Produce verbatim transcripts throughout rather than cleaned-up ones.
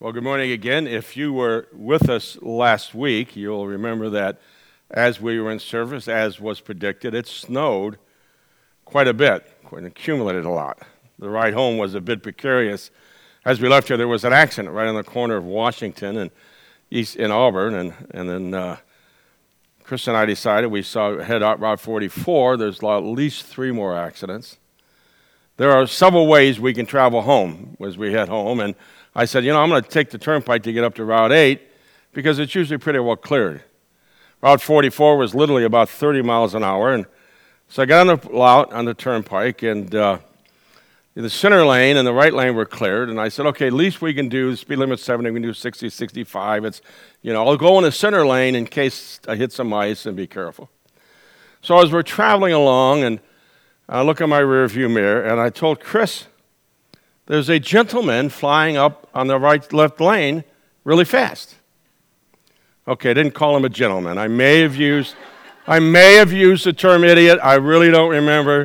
Well, good morning again. If you were with us last week, you'll remember that as we were in service, as was predicted, it snowed quite a bit, quite accumulated a lot. The ride home was a bit precarious. As we left here, there was an accident right on the corner of Washington and East in Auburn, and, and then uh, Chris and I decided we saw head out Route forty-four. There's at least three more accidents. There are several ways we can travel home as we head home, and I said, you know, I'm going to take the turnpike to get up to Route eight because it's usually pretty well cleared. Route forty-four was literally about thirty miles an hour, and so I got on the route on the turnpike, and uh, the center lane and the right lane were cleared, and I said, okay, at least we can do, the speed limit's seventy, we can do sixty, sixty-five. It's, you know, I'll go in the center lane in case I hit some ice and be careful. So as we're traveling along, and I look in my rearview mirror, and I told Chris, there's a gentleman flying up on the right left lane really fast. Okay, I didn't call him a gentleman. I may have used I may have used the term idiot. I really don't remember.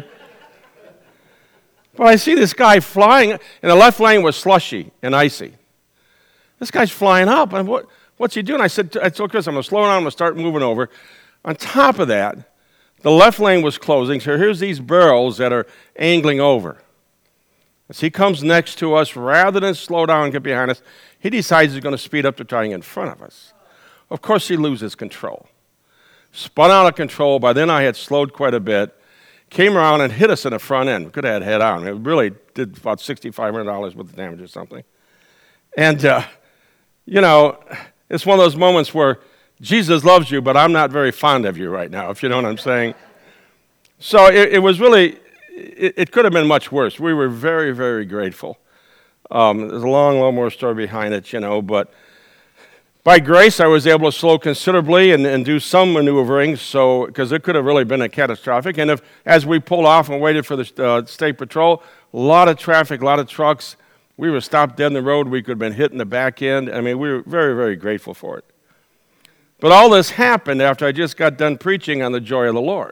But I see this guy flying, and the left lane was slushy and icy. This guy's flying up, and what, what's he doing? I said, I told Chris, I'm going to slow down, I'm going to start moving over. On top of that, the left lane was closing, so here's these barrels that are angling over. As he comes next to us, rather than slow down and get behind us, he decides he's going to speed up to try and get in front of us. Of course, he loses control. Spun out of control. By then, I had slowed quite a bit. Came around and hit us in the front end. We could have had head on. It really did about six thousand five hundred dollars worth of damage or something. And, uh, you know, it's one of those moments where Jesus loves you, but I'm not very fond of you right now, if you know what I'm saying. So it, it was really... It, it could have been much worse. We were very, very grateful. Um, there's a long, long more story behind it, you know, but by grace, I was able to slow considerably and, and do some maneuvering, so because it could have really been a catastrophic. And if, as we pulled off and waited for the uh, state patrol, a lot of traffic, a lot of trucks. We were stopped dead in the road. We could have been hit in the back end. I mean, we were very, very grateful for it. But all this happened after I just got done preaching on the joy of the Lord.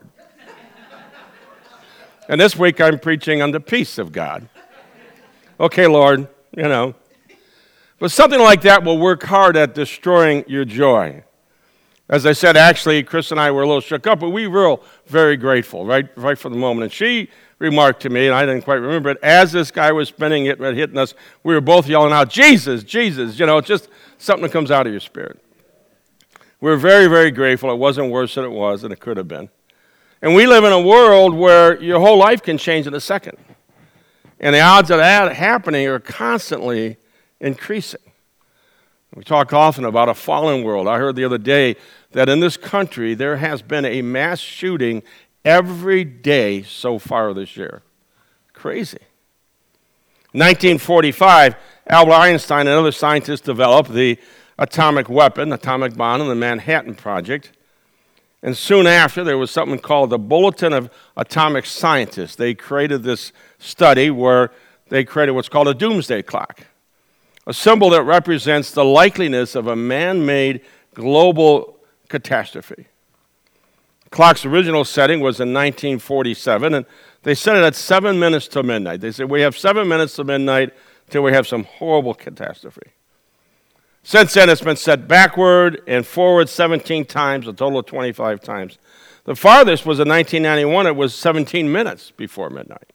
And this week I'm preaching on the peace of God. Okay, Lord, you know. But something like that will work hard at destroying your joy. As I said, actually, Chris and I were a little shook up, but we were very grateful, right, right from the moment. And she remarked to me, and I didn't quite remember it, as this guy was spinning it and hitting us, we were both yelling out, Jesus, Jesus, you know, it's just something that comes out of your spirit. We were very, very grateful. It wasn't worse than it was, and it could have been. And we live in a world where your whole life can change in a second. And the odds of that happening are constantly increasing. We talk often about a fallen world. I heard the other day that in this country there has been a mass shooting every day so far this year. Crazy. nineteen forty-five, Albert Einstein and other scientists developed the atomic weapon, atomic bomb, and the Manhattan Project. And soon after, there was something called the Bulletin of Atomic Scientists. They created this study where they created what's called a doomsday clock, a symbol that represents the likeliness of a man-made global catastrophe. The clock's original setting was in nineteen forty-seven, and they set it at seven minutes to midnight. They said, we have seven minutes to midnight till we have some horrible catastrophe. Since then, it's been set backward and forward seventeen times, a total of twenty-five times. The farthest was in nineteen ninety-one. It was seventeen minutes before midnight.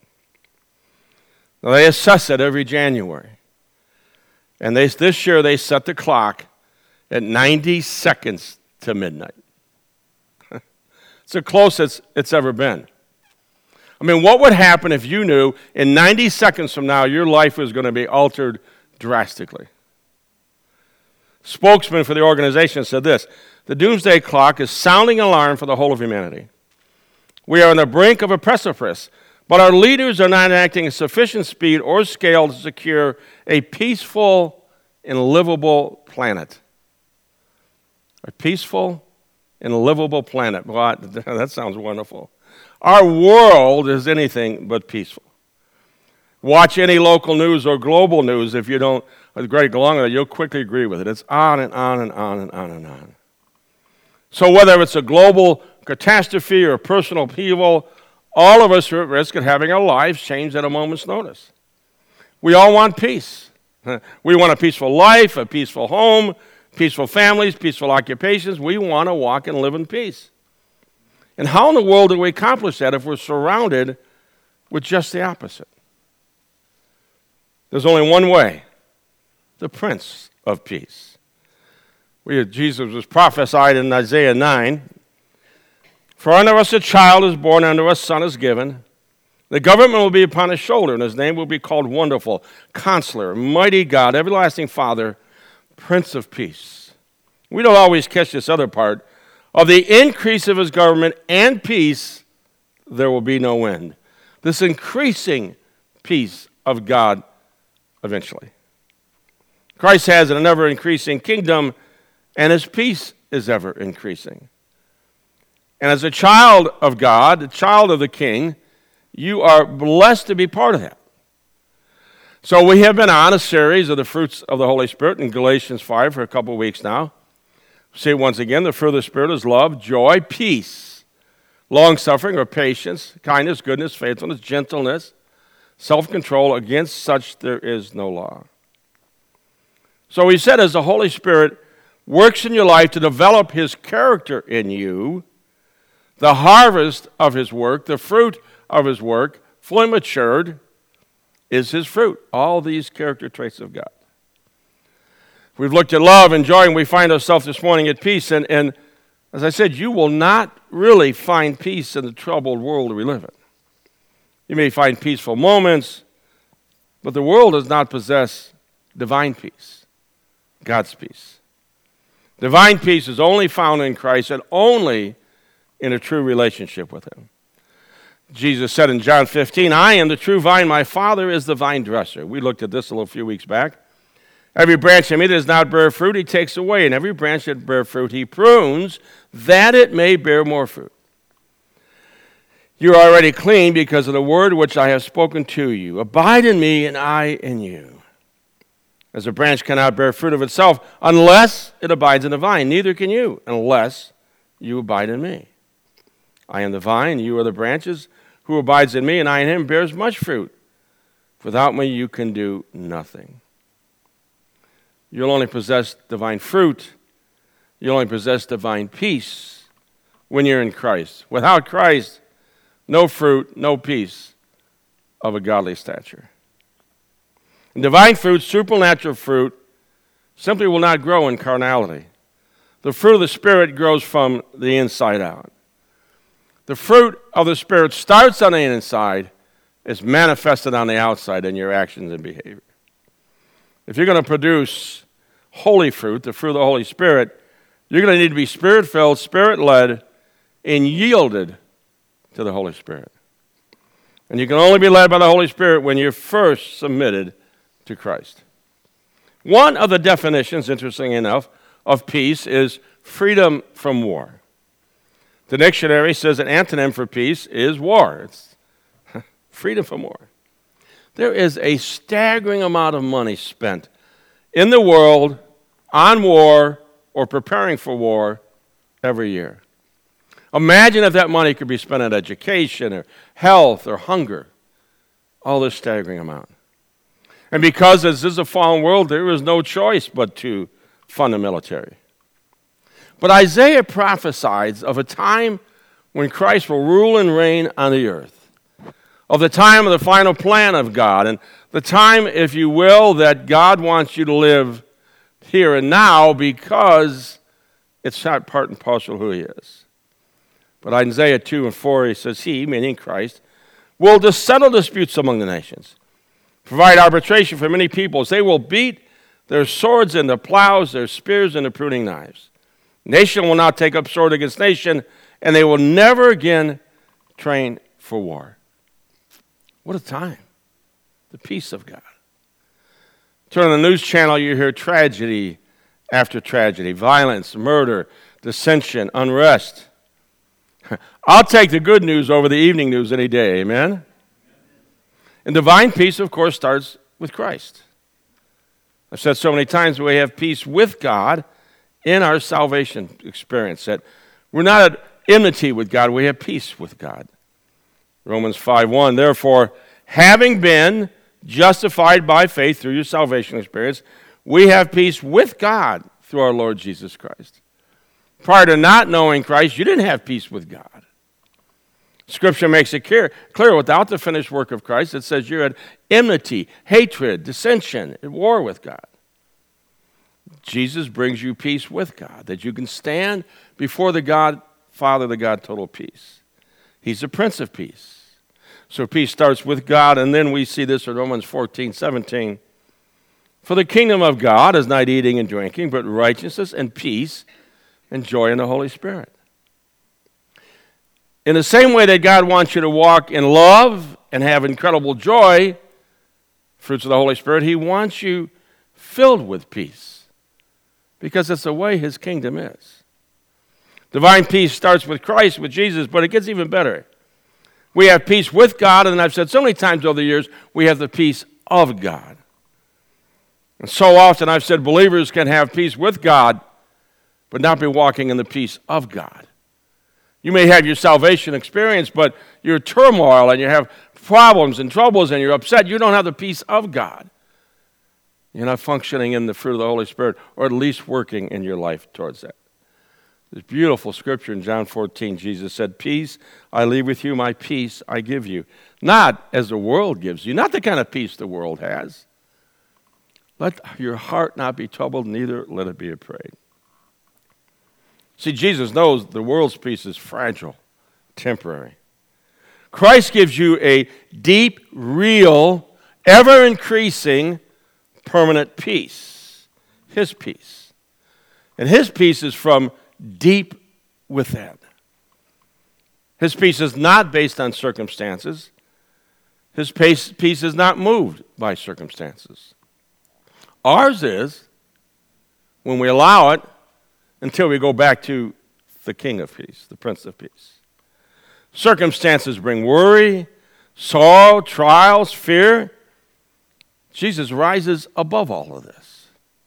Now, they assess it every January. And they, this year, they set the clock at ninety seconds to midnight. It's the closest it's ever been. I mean, what would happen if you knew in ninety seconds from now your life was going to be altered drastically? Spokesman for the organization said this, the doomsday clock is sounding alarm for the whole of humanity. We are on the brink of a precipice, but our leaders are not acting at sufficient speed or scale to secure a peaceful and livable planet. A peaceful and livable planet. Well, that sounds wonderful. Our world is anything but peaceful. Watch any local news or global news. If you don't agree along with it, you'll quickly agree with it. It's on and on and on and on and on. So whether it's a global catastrophe or personal upheaval, all of us are at risk of having our lives changed at a moment's notice. We all want peace. We want a peaceful life, a peaceful home, peaceful families, peaceful occupations. We want to walk and live in peace. And how in the world do we accomplish that if we're surrounded with just the opposite? There's only one way, the Prince of Peace. We, Jesus was prophesied in Isaiah nine. For unto us a child is born, unto us a son is given. The government will be upon his shoulder, and his name will be called Wonderful, Counselor, Mighty God, Everlasting Father, Prince of Peace. We don't always catch this other part. Of the increase of his government and peace, there will be no end. This increasing peace of God eventually. Christ has an ever-increasing kingdom, and his peace is ever increasing. And as a child of God, a child of the King, you are blessed to be part of that. So we have been on a series of the fruits of the Holy Spirit in Galatians five for a couple of weeks now. See it once again, the fruit of the Spirit is love, joy, peace, long-suffering or patience, kindness, goodness, faithfulness, gentleness, self-control. Against such there is no law. So we said as the Holy Spirit works in your life to develop his character in you, the harvest of his work, the fruit of his work, fully matured, is his fruit. All these character traits of God. We've looked at love and joy, and we find ourselves this morning at peace. And, and as I said, you will not really find peace in the troubled world we live in. You may find peaceful moments, but the world does not possess divine peace, God's peace. Divine peace is only found in Christ and only in a true relationship with him. Jesus said in John fifteen, I am the true vine, my Father is the vine dresser. We looked at this a little few weeks back. Every branch in me that does not bear fruit, he takes away, and every branch that bears fruit, he prunes, that it may bear more fruit. You are already clean because of the word which I have spoken to you. Abide in me, and I in you. As a branch cannot bear fruit of itself unless it abides in the vine, neither can you unless you abide in me. I am the vine, you are the branches. Who abides in me, and I in him, bears much fruit. Without me, you can do nothing. You'll only possess divine fruit. You'll only possess divine peace when you're in Christ. Without Christ, no fruit, no peace of a godly stature. And divine fruit, supernatural fruit, simply will not grow in carnality. The fruit of the Spirit grows from the inside out. The fruit of the Spirit starts on the inside, is manifested on the outside in your actions and behavior. If you're going to produce holy fruit, the fruit of the Holy Spirit, you're going to need to be Spirit-filled, Spirit-led, and yielded to the Holy Spirit. And you can only be led by the Holy Spirit when you're first submitted to Christ. One of the definitions, interesting enough, of peace is freedom from war. The dictionary says an antonym for peace is war. It's freedom from war. There is a staggering amount of money spent in the world on war or preparing for war every year. Imagine if that money could be spent on education or health or hunger. All this staggering amount. And because this is a fallen world, there is no choice but to fund the military. But Isaiah prophesies of a time when Christ will rule and reign on the earth, of the time of the final plan of God, and the time, if you will, that God wants you to live here and now because it's not part and parcel of who he is. But Isaiah two and four, he says, he, meaning Christ, will just settle disputes among the nations, provide arbitration for many peoples. They will beat their swords into plows, their spears into pruning knives. Nation will not take up sword against nation, and they will never again train for war. What a time. The peace of God. Turn on the news channel, you hear tragedy after tragedy, violence, murder, dissension, unrest. I'll take the good news over the evening news any day, amen? And divine peace, of course, starts with Christ. I've said so many times we have peace with God in our salvation experience, that we're not at enmity with God, we have peace with God. Romans five one, therefore, having been justified by faith through your salvation experience, we have peace with God through our Lord Jesus Christ. Prior to not knowing Christ, you didn't have peace with God. Scripture makes it clear, clear without the finished work of Christ, it says you're at enmity, hatred, dissension, at war with God. Jesus brings you peace with God, that you can stand before the God, Father, the God, total peace. He's the Prince of Peace. So peace starts with God, and then we see this in Romans fourteen, seventeen. For the kingdom of God is not eating and drinking, but righteousness and peace and joy in the Holy Spirit. In the same way that God wants you to walk in love and have incredible joy, fruits of the Holy Spirit, he wants you filled with peace, because it's the way his kingdom is. Divine peace starts with Christ, with Jesus, but it gets even better. We have peace with God, and I've said so many times over the years, we have the peace of God. And so often I've said believers can have peace with God, but not be walking in the peace of God. You may have your salvation experience, but you're turmoil and you have problems and troubles and you're upset. You don't have the peace of God. You're not functioning in the fruit of the Holy Spirit, or at least working in your life towards that. This beautiful scripture in John fourteen, Jesus said, peace I leave with you, my peace I give you. Not as the world gives you, not the kind of peace the world has. Let your heart not be troubled, neither let it be afraid. See, Jesus knows the world's peace is fragile, temporary. Christ gives you a deep, real, ever-increasing, permanent peace. His peace. And his peace is from deep within. His peace is not based on circumstances. His peace, peace is not moved by circumstances. Ours is, when we allow it, until we go back to the King of Peace, the Prince of Peace. Circumstances bring worry, sorrow, trials, fear. Jesus rises above all of this.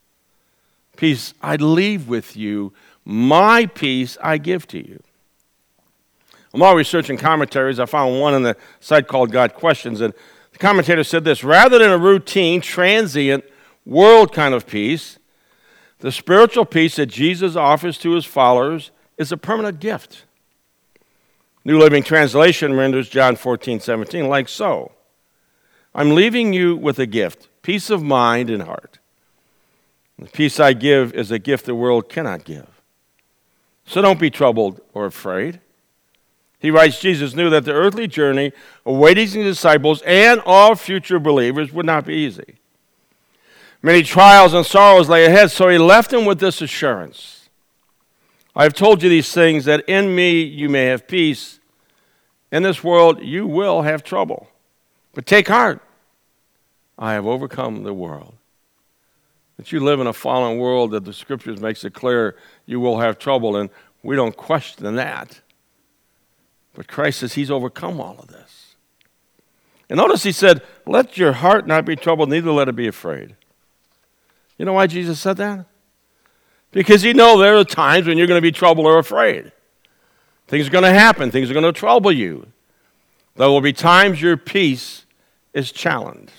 Peace I leave with you, my peace I give to you. I'm while researching commentaries, I found one on the site called God Questions, and the commentator said this: rather than a routine, transient, world kind of peace, the spiritual peace that Jesus offers to his followers is a permanent gift. New Living Translation renders John fourteen, seventeen like so. I'm leaving you with a gift, peace of mind and heart. The peace I give is a gift the world cannot give. So don't be troubled or afraid. He writes, Jesus knew that the earthly journey awaiting his disciples and all future believers would not be easy. Many trials and sorrows lay ahead, so he left them with this assurance. I have told you these things, that in me you may have peace. In this world you will have trouble. But take heart. I have overcome the world. That you live in a fallen world, that the Scriptures makes it clear you will have trouble, and we don't question that. But Christ says he's overcome all of this. And notice he said, let your heart not be troubled, neither let it be afraid. You know why Jesus said that? Because he knows there are times when you're going to be troubled or afraid. Things are going to happen. Things are going to trouble you. There will be times your peace is challenged.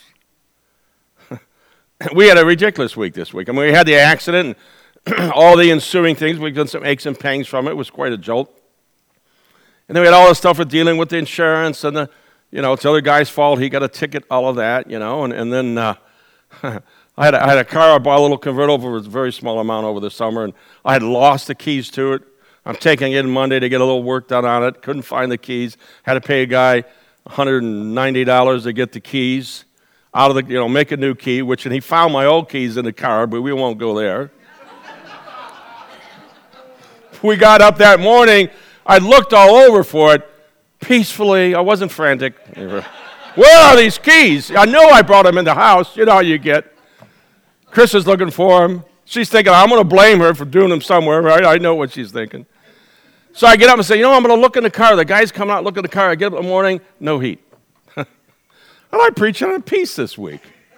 We had a ridiculous week this week. I mean, we had the accident and all the ensuing things. We've done some aches and pangs from it. It was quite a jolt. And then we had all this stuff with dealing with the insurance and the, you know, it's the other guy's fault. He got a ticket, all of that, you know, and, and then... Uh, I had, a, I had a car, I bought a little convertible for a very small amount over the summer, and I had lost the keys to it. I'm taking it in Monday to get a little work done on it. Couldn't find the keys. Had to pay a guy one hundred ninety dollars to get the keys out of the, you know, make a new key, which, and he found my old keys in the car, but we won't go there. We got up that morning. I looked all over for it peacefully. I wasn't frantic. Where are these keys? I know I brought them in the house. You know how you get. Chris is looking for them. She's thinking, I'm going to blame her for doing them somewhere, right? I know what she's thinking. So I get up and say, you know, I'm going to look in the car. The guy's coming out, look in the car. I get up in the morning, no heat. And I preach on peace this week.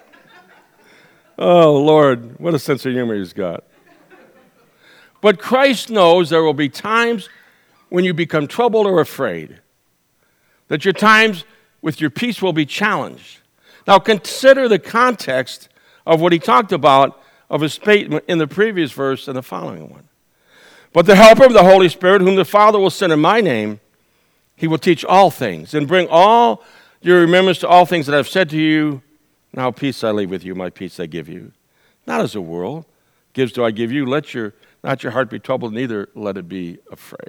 Oh, Lord, what a sense of humor he's got. But Christ knows there will be times when you become troubled or afraid, that your times with your peace will be challenged. Now consider the context of what he talked about of his statement in the previous verse and the following one. But the helper of the Holy Spirit, whom the Father will send in my name, he will teach all things and bring all your remembrance to all things that I've said to you. Now peace I leave with you, my peace I give you. Not as the world gives do I give you. Let your not your heart be troubled, neither let it be afraid.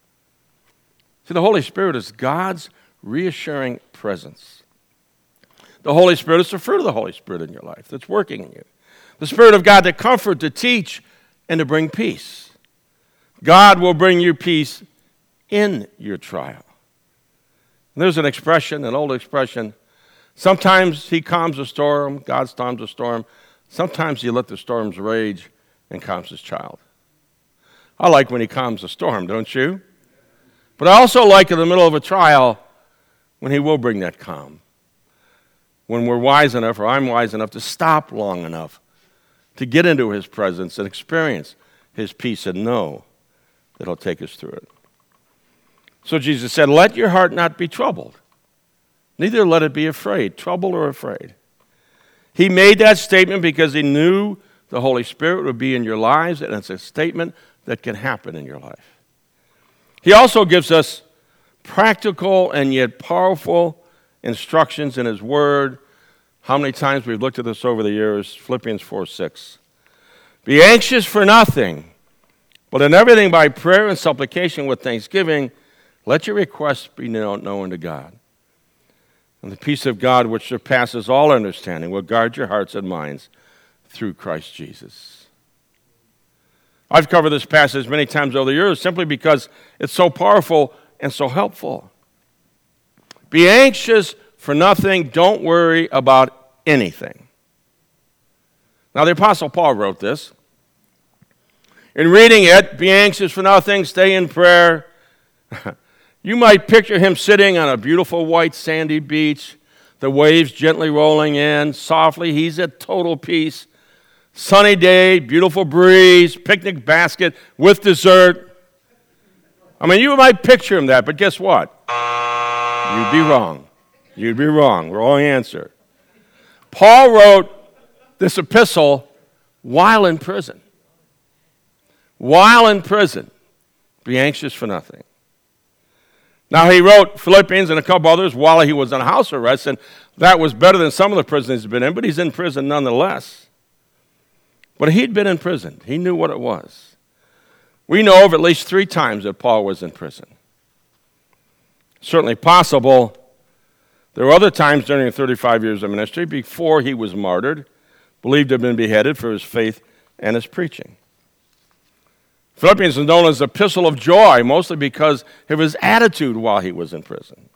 See, the Holy Spirit is God's reassuring presence. The Holy Spirit is the fruit of the Holy Spirit in your life that's working in you. The Spirit of God to comfort, to teach, and to bring peace. God will bring you peace in your trial. And there's an expression, an old expression. Sometimes he calms a storm, God calms a storm. Sometimes he let the storms rage and calms his child. I like when he calms a storm, don't you? But I also like in the middle of a trial when he will bring that calm. When we're wise enough, or I'm wise enough, to stop long enough to get into his presence and experience his peace and know that he'll take us through it. So Jesus said, let your heart not be troubled, neither let it be afraid, troubled or afraid. He made that statement because he knew the Holy Spirit would be in your lives, and it's a statement that can happen in your life. He also gives us practical and yet powerful instructions in his word. How many times we've looked at this over the years? Philippians four six. Be anxious for nothing, but in everything by prayer and supplication with thanksgiving, let your requests be known to God. And the peace of God, which surpasses all understanding, will guard your hearts and minds through Christ Jesus. I've covered this passage many times over the years simply because it's so powerful and so helpful. Be anxious for nothing. Don't worry about anything. Now, the Apostle Paul wrote this. In reading it, be anxious for nothing, stay in prayer. You might picture him sitting on a beautiful white sandy beach, the waves gently rolling in, softly. He's at total peace. Sunny day, beautiful breeze, picnic basket with dessert. I mean, you might picture him that, but guess what? You'd be wrong. You'd be wrong. Wrong answer. Paul wrote this epistle while in prison. While in prison. Be anxious for nothing. Now, he wrote Philippians and a couple others while he was on house arrest, and that was better than some of the prisons he's been in, but he's in prison nonetheless. But he'd been in prison. He knew what it was. We know of at least three times that Paul was in prison. Certainly possible. There were other times during the thirty-five years of ministry before he was martyred, believed to have been beheaded for his faith and his preaching. Philippians is known as the epistle of joy, mostly because of his attitude while he was in prison.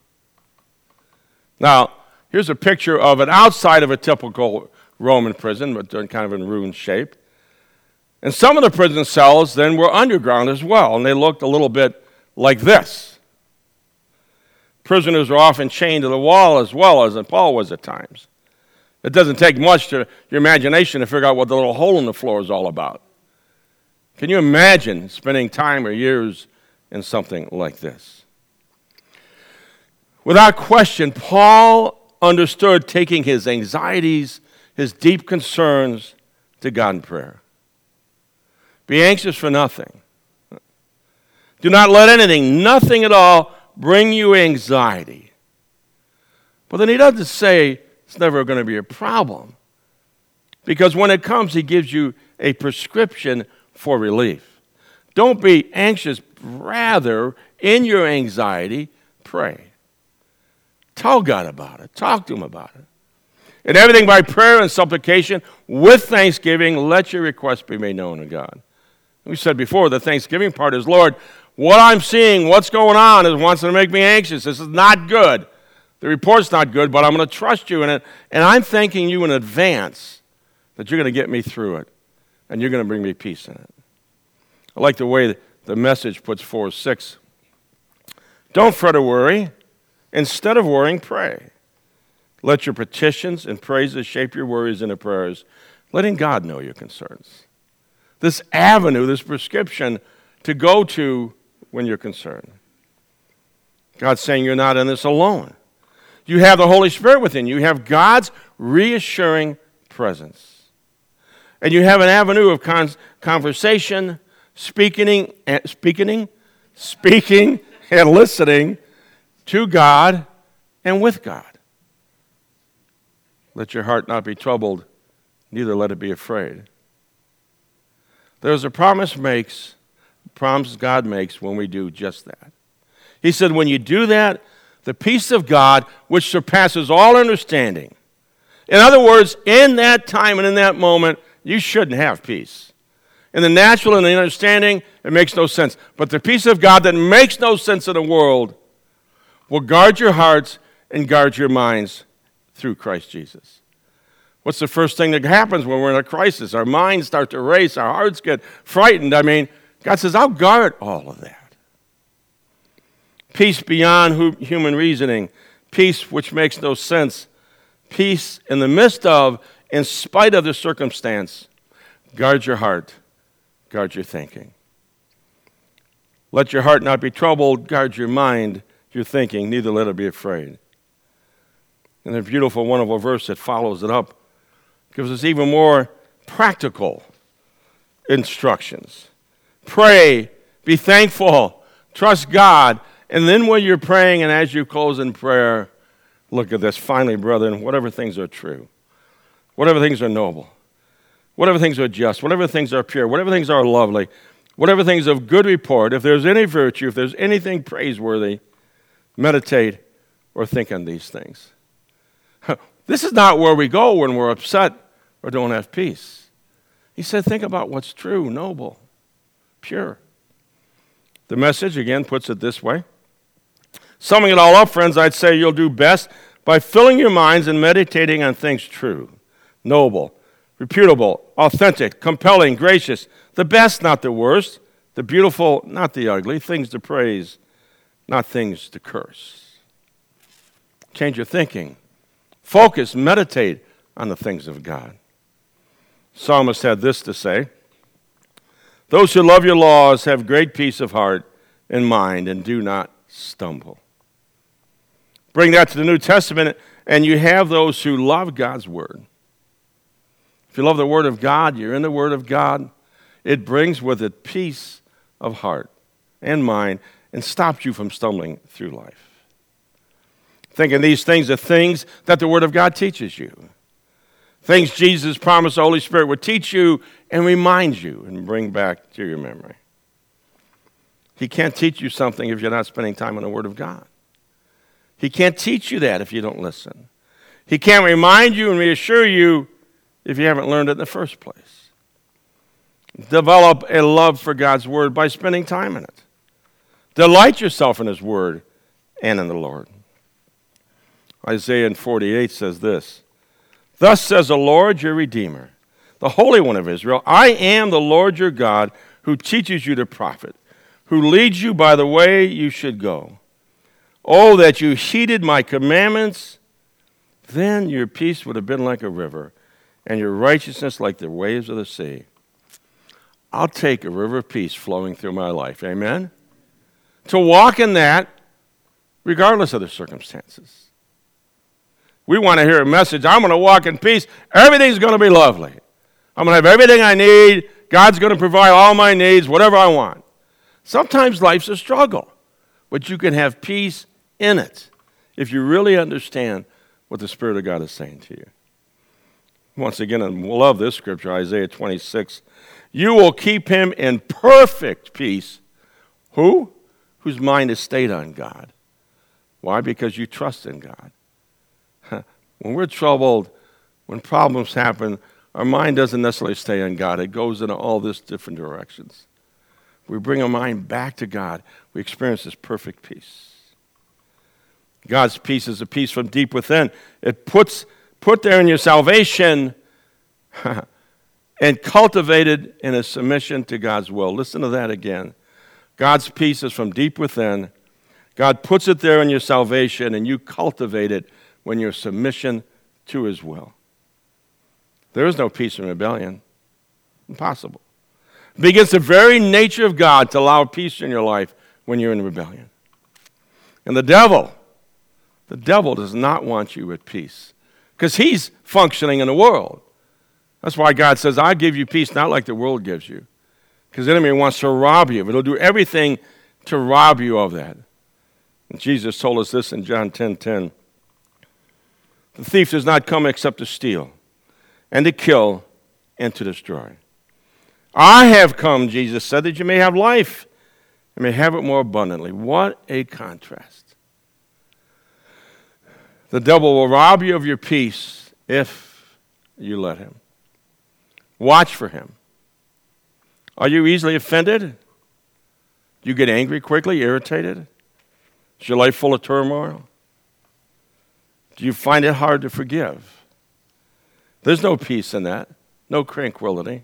Now, here's a picture of it outside of a typical Roman prison, but they're kind of in ruined shape. And some of the prison cells then were underground as well, and they looked a little bit like this. Prisoners were often chained to the wall as well as Paul was at times. It doesn't take much to your imagination to figure out what the little hole in the floor is all about. Can you imagine spending time or years in something like this? Without question, Paul understood taking his anxieties, his deep concerns to God in prayer. Be anxious for nothing. Do not let anything, nothing at all, bring you anxiety. But then he doesn't say it's never going to be a problem. Because when it comes, he gives you a prescription for relief. Don't be anxious. Rather, in your anxiety, pray. Tell God about it. Talk to him about it. In everything by prayer and supplication, with thanksgiving, let your requests be made known to God. We said before, the thanksgiving part is, Lord, what I'm seeing, what's going on, is wants to make me anxious. This is not good. The report's not good, but I'm going to trust you in it, and I'm thanking you in advance that you're going to get me through it, and you're going to bring me peace in it. I like the way the Message puts forth six. Don't fret or worry. Instead of worrying, pray. Let your petitions and praises shape your worries into prayers, letting God know your concerns. This avenue, this prescription to go to when you're concerned. God's saying you're not in this alone. You have the Holy Spirit within you. You have God's reassuring presence. And you have an avenue of con- conversation, speaking, and speaking, speaking and listening to God and with God. Let your heart not be troubled, neither let it be afraid. There's a promise makes, promise God makes when we do just that. He said, when you do that, the peace of God, which surpasses all understanding. In other words, in that time and in that moment, you shouldn't have peace. In the natural and the understanding, it makes no sense. But the peace of God that makes no sense in the world will guard your hearts and guard your minds through Christ Jesus. What's the first thing that happens when we're in a crisis? Our minds start to race, our hearts get frightened. I mean, God says, I'll guard all of that. Peace beyond human reasoning, peace which makes no sense, peace in the midst of, in spite of the circumstance. Guard your heart, guard your thinking. Let your heart not be troubled, guard your mind, your thinking, neither let it be afraid. And the beautiful, wonderful verse that follows it up gives us even more practical instructions. Pray, be thankful, trust God, and then when you're praying and as you close in prayer, look at this. Finally, brethren, whatever things are true, whatever things are noble, whatever things are just, whatever things are pure, whatever things are lovely, whatever things of good report, if there's any virtue, if there's anything praiseworthy, meditate or think on these things. This is not where we go when we're upset or don't have peace. He said, think about what's true, noble, pure. The Message, again, puts it this way. Summing it all up, friends, I'd say you'll do best by filling your minds and meditating on things true, noble, reputable, authentic, compelling, gracious, the best, not the worst, the beautiful, not the ugly, things to praise, not things to curse. Change your thinking. Focus, meditate on the things of God. Psalmist had this to say, those who love your laws have great peace of heart and mind and do not stumble. Bring that to the New Testament, and you have those who love God's word. If you love the word of God, you're in the word of God. It brings with it peace of heart and mind and stops you from stumbling through life. Thinking these things are things that the word of God teaches you. Things Jesus promised the Holy Spirit would teach you and remind you and bring back to your memory. He can't teach you something if you're not spending time in the word of God. He can't teach you that if you don't listen. He can't remind you and reassure you if you haven't learned it in the first place. Develop a love for God's word by spending time in it. Delight yourself in his word and in the Lord. Isaiah forty-eight says this, thus says the Lord your Redeemer, the Holy One of Israel, I am the Lord your God who teaches you to profit, who leads you by the way you should go. Oh, that you heeded my commandments, then your peace would have been like a river, and your righteousness like the waves of the sea. I'll take a river of peace flowing through my life, amen? To walk in that, regardless of the circumstances. We want to hear a message, I'm going to walk in peace, everything's going to be lovely. I'm going to have everything I need, God's going to provide all my needs, whatever I want. Sometimes life's a struggle, but you can have peace in it if you really understand what the Spirit of God is saying to you. Once again, and we'll love this scripture, Isaiah twenty-six. You will keep him in perfect peace. Who? Whose mind is stayed on God. Why? Because you trust in God. When we're troubled, when problems happen, our mind doesn't necessarily stay on God. It goes in all these different directions. We bring our mind back to God. We experience this perfect peace. God's peace is a peace from deep within. It puts put there in your salvation and cultivated in a submission to God's will. Listen to that again. God's peace is from deep within. God puts it there in your salvation, and you cultivate it when you're submission to his will. There is no peace in rebellion. Impossible. It begins the very nature of God to allow peace in your life when you're in rebellion. And the devil, the devil does not want you at peace because he's functioning in the world. That's why God says, I give you peace, not like the world gives you. Because the enemy wants to rob you. But it'll do everything to rob you of that. And Jesus told us this in John ten ten. The thief does not come except to steal and to kill and to destroy. I have come, Jesus said, that you may have life and may have it more abundantly. What a contrast. The devil will rob you of your peace if you let him. Watch for him. Are you easily offended? Do you get angry quickly, irritated? Is your life full of turmoil? Do you find it hard to forgive? There's no peace in that, no tranquility.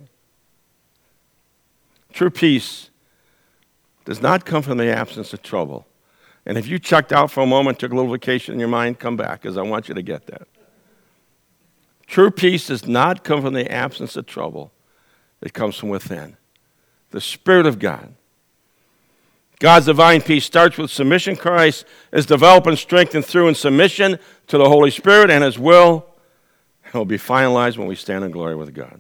True peace does not come from the absence of trouble. And if you checked out for a moment, took a little vacation in your mind, come back, because I want you to get that. True peace does not come from the absence of trouble. It comes from within. The Spirit of God. God's divine peace starts with submission. Christ is developed and strengthened through in submission to the Holy Spirit and His will. It will be finalized when we stand in glory with God.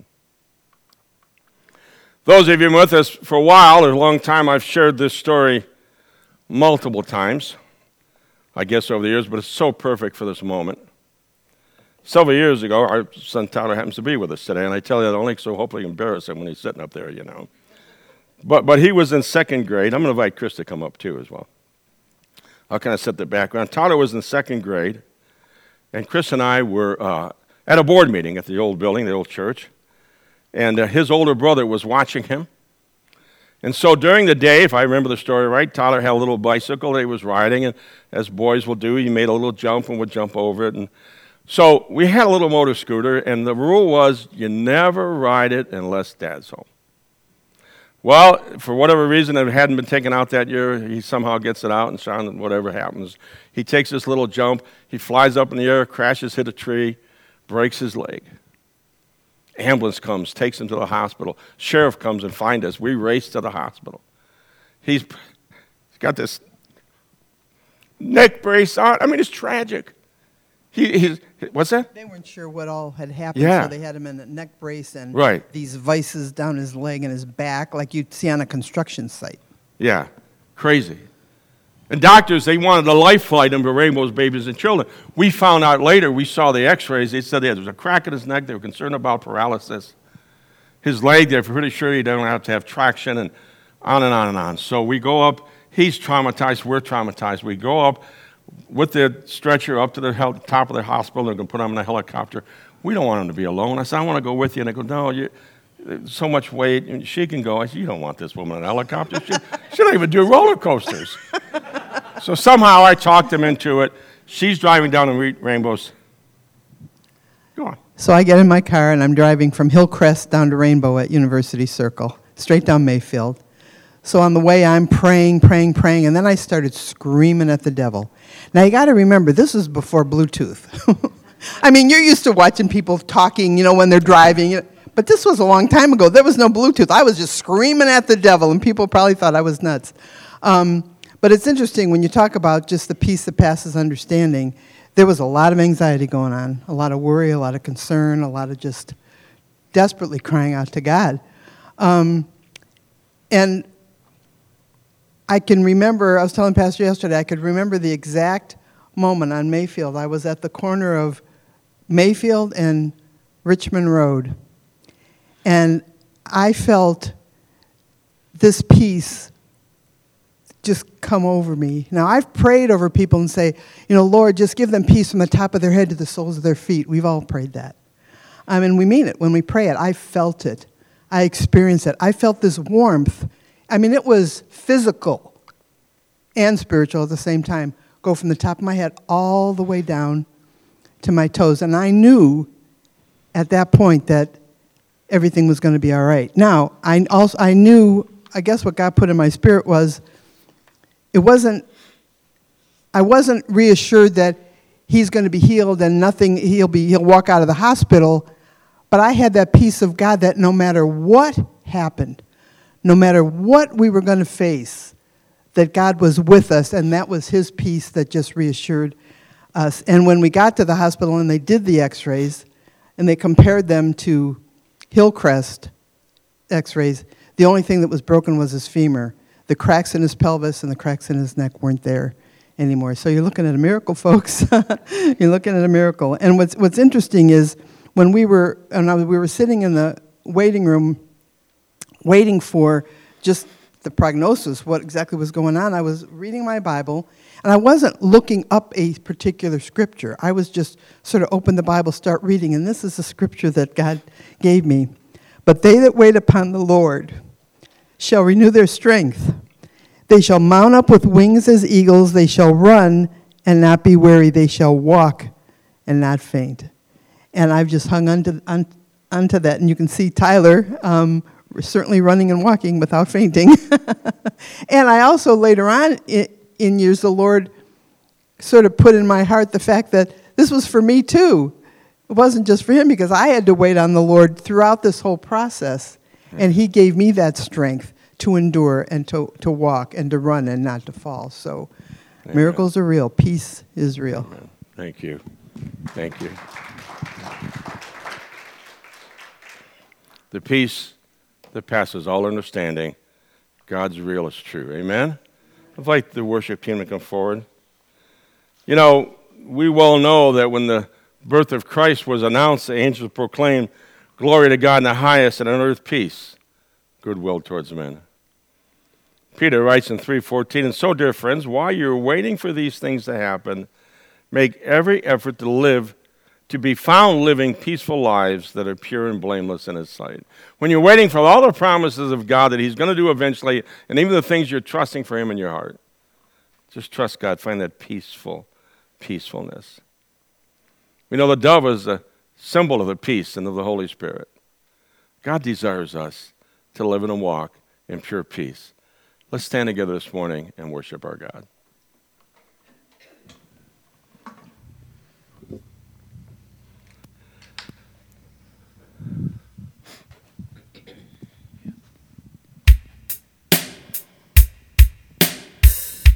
Those of you with us for a while, or a long time, I've shared this story multiple times, I guess over the years, but it's so perfect for this moment. Several years ago, our son Tyler happens to be with us today, and I tell you that only so hopefully embarrass him when he's sitting up there, you know. But but he was in second grade. I'm going to invite Chris to come up too as well. I'll kind of set the background. Tyler was in second grade, and Chris and I were uh, at a board meeting at the old building, the old church, and uh, his older brother was watching him. And so during the day, if I remember the story right, Tyler had a little bicycle that he was riding, and as boys will do, he made a little jump and would jump over it. And so we had a little motor scooter, and the rule was you never ride it unless Dad's home. Well, for whatever reason, it hadn't been taken out that year. He somehow gets it out, and Sean, whatever happens, he takes this little jump. He flies up in the air, crashes, hit a tree, breaks his leg. Ambulance comes, takes him to the hospital. Sheriff comes and finds us. We race to the hospital. He's, he's got this neck brace on. I mean, it's tragic. He, he's, what's that? They weren't sure what all had happened, yeah. so they had him in a neck brace and right. these vices down his leg and his back like you'd see on a construction site. Yeah, crazy. And doctors, they wanted to life flight him to Rainbow's Babies and Children. We found out later, we saw the x-rays, they said there was a crack in his neck, they were concerned about paralysis. His leg, they're pretty sure he don't have to have traction, and on and on and on. So we go up, he's traumatized, we're traumatized. We go up with the stretcher up to the hel- top of the hospital, they're going to put him in a helicopter. We don't want him to be alone. I said, I want to go with you. And they go, no, you, so much weight, and she can go. I said, you don't want this woman in a helicopter. She, she don't even do roller coasters. So somehow I talked him into it. She's driving down the Rainbows. Go on. So I get in my car, and I'm driving from Hillcrest down to Rainbow at University Circle, straight down Mayfield. So on the way, I'm praying, praying, praying, and then I started screaming at the devil. Now, you got to remember, this was before Bluetooth. I mean, you're used to watching people talking, you know, when they're driving. You know, but this was a long time ago. There was no Bluetooth. I was just screaming at the devil, and people probably thought I was nuts. Um, but it's interesting, when you talk about just the peace that passes understanding, there was a lot of anxiety going on, a lot of worry, a lot of concern, a lot of just desperately crying out to God. Um, and I can remember, I was telling Pastor yesterday, I could remember the exact moment on Mayfield. I was at the corner of Mayfield and Richmond Road. And I felt this peace just come over me. Now, I've prayed over people and say, you know, Lord, just give them peace from the top of their head to the soles of their feet. We've all prayed that. I mean, we mean it. When we pray it, I felt it. I experienced it. I felt this warmth. I mean, it was physical and spiritual at the same time. Go from the top of my head all the way down to my toes. And I knew at that point that everything was going to be all right. Now, I also I knew, I guess what God put in my spirit was, it wasn't, I wasn't reassured that he's going to be healed and nothing, he'll be, he'll walk out of the hospital. But I had that peace of God that no matter what happened, no matter what we were going to face, that God was with us, and that was his peace that just reassured us. And when we got to the hospital and they did the x-rays, and they compared them to Hillcrest x-rays, the only thing that was broken was his femur. The cracks in his pelvis and the cracks in his neck weren't there anymore. So you're looking at a miracle, folks. You're looking at a miracle. And what's what's interesting is when we were and I, we were sitting in the waiting room, waiting for just the prognosis, what exactly was going on, I was reading my Bible, and I wasn't looking up a particular scripture. I was just sort of open the Bible, start reading, and this is the scripture that God gave me. But they that wait upon the Lord shall renew their strength. They shall mount up with wings as eagles. They shall run and not be weary. They shall walk and not faint. And I've just hung onto, on, onto that. And you can see Tyler um, certainly running and walking without fainting. And I also, later on in, in years, the Lord sort of put in my heart the fact that this was for me too. It wasn't just for him, because I had to wait on the Lord throughout this whole process. And he gave me that strength to endure and to, to walk and to run and not to fall. So Amen. Miracles are real. Peace is real. Amen. Thank you. Thank you. The peace that passes all understanding, God's real is true. Amen? I'd like the worship team to come forward. You know, we well know that when the birth of Christ was announced, the angels proclaimed, "Glory to God in the highest, and on earth peace, goodwill towards men." Peter writes in three fourteen, "And so, dear friends, while you're waiting for these things to happen, make every effort to live, to be found living peaceful lives that are pure and blameless in His sight." When you're waiting for all the promises of God that He's going to do eventually, and even the things you're trusting for Him in your heart, just trust God. Find that peaceful peacefulness. We know the dove is a symbol of the peace and of the Holy Spirit. God desires us to live and walk in pure peace. Let's stand together this morning and worship our God.